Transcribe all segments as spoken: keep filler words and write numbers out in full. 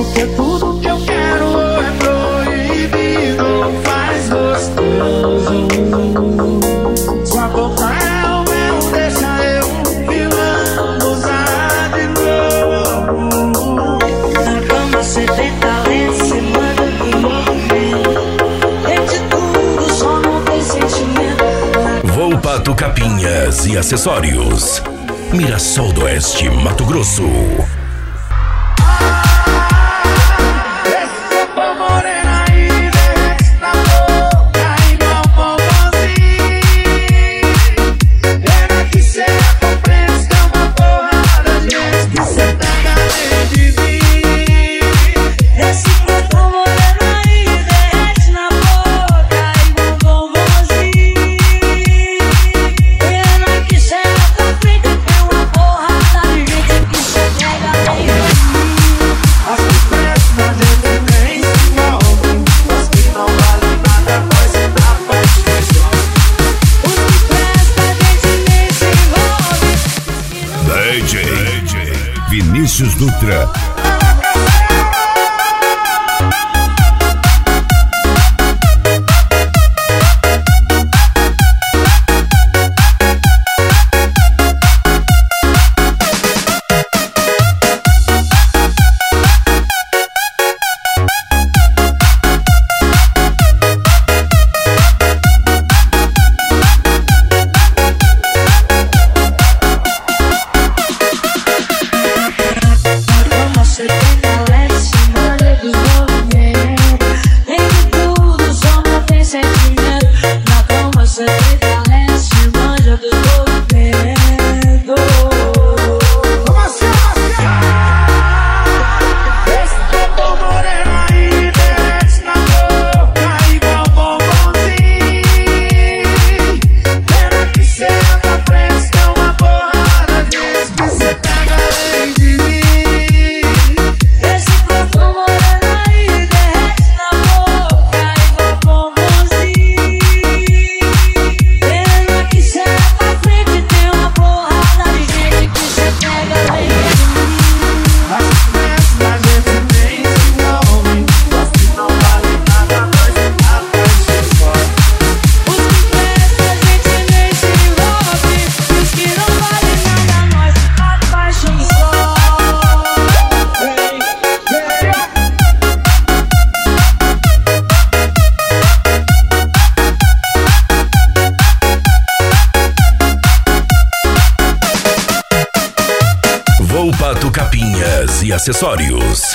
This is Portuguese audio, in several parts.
porque tudo que eu quero é proibido, faz gostoso. Sua boca é o meu, deixa eu vilão usar de novo. Na cama cê tem talento, cê manda no movimento. Tem de tudo, só não tem sentimento. Volpato Capinhas e Acessórios. Mirassol do Oeste, Mato Grosso. D J Vinícius Dutra. Volpato Capinhas e Acessórios.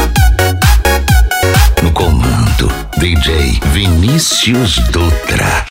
No comando, D J Vinícius Dutra.